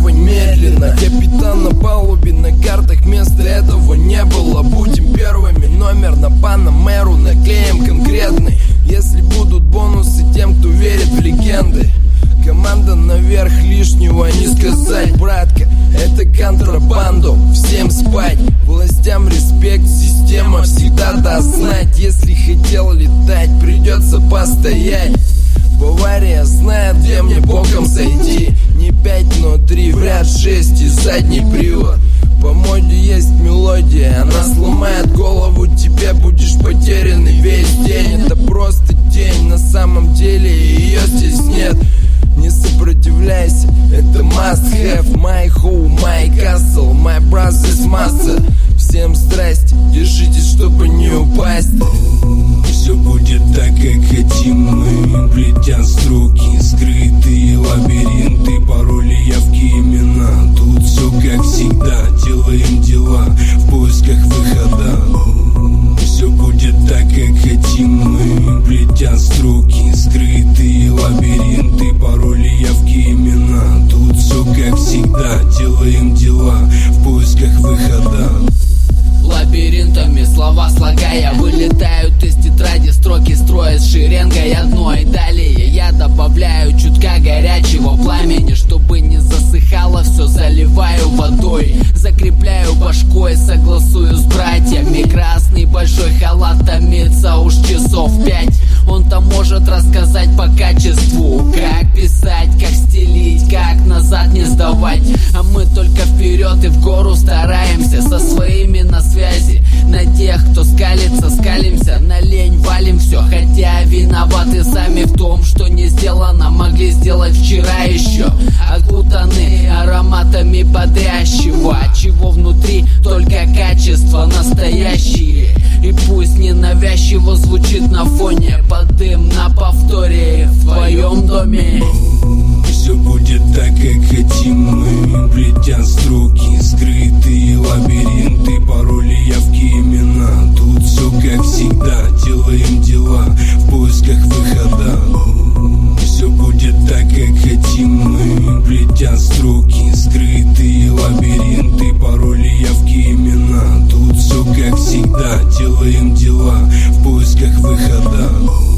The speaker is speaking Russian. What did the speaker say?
плавай медленно. Капитан на палубе, на картах вместо этого не было. Будем первыми, номер на Панамеру наклеим конкретный. Если будут бонусы тем, кто верит в легенды. Команда наверх, лишнего не сказать, братка. Это контрабанду, всем спать. Властям респект, система всегда даст знать. Если хотел летать, придется постоять. Бавария знает, где мне боком сойти. Не 5, но 3, в ряд 6 и задний привод. По моде есть мелодия, она сломает голову, тебе будешь потерянный весь день. Это просто день, на самом деле ее здесь нет. Не сопротивляйся, это must have. My home, my castle, my brothers master. Всем здрасте, держитесь, чтобы не упасть. Все будет так, как хотим мы. Плетя строки, скрытые лабиринты, пароли, явки, имена. Тут все как всегда, делаем дела в поисках выхода. Все будет так, как хотим мы. Плетя строки, скрытые лабиринты, пароли, явки, имена. Тут все как всегда, делаем дела в поисках выхода. Лабиринтами слова слагая, вылетают из тетради строки, строят шеренгой одной. Далее я добавляю чутка горячего пламени, чтобы не засыхало, все заливаю водой. Закрепляю башкой, согласую с братьями. Красный большой халат томится уж часов 5. Он-то может рассказать по качеству, как писать, как стелить, как назад не сдавать. А мы только вперед и в гору стараемся, со своими на связи. На тех, кто скалится, скалимся, на лень валим все. Хотя виноваты сами в том, что не сделано, могли сделать вчера еще. Окутаны ароматами бодрящего, чего внутри только качество настоящие. И пусть ненавязчиво звучит на фоне, под дым на повторе в твоем доме. Все будет так, как хотим мы. Плетя строки, скрытые лабиринты, пароли, явки, имена. Тут все как всегда, делаем дела в поисках выхода. Все будет так, как хотим мы. Плетя строки, скрытые лабиринты, пароли, явки, имена. Тут все как всегда, делаем дела в поисках выхода.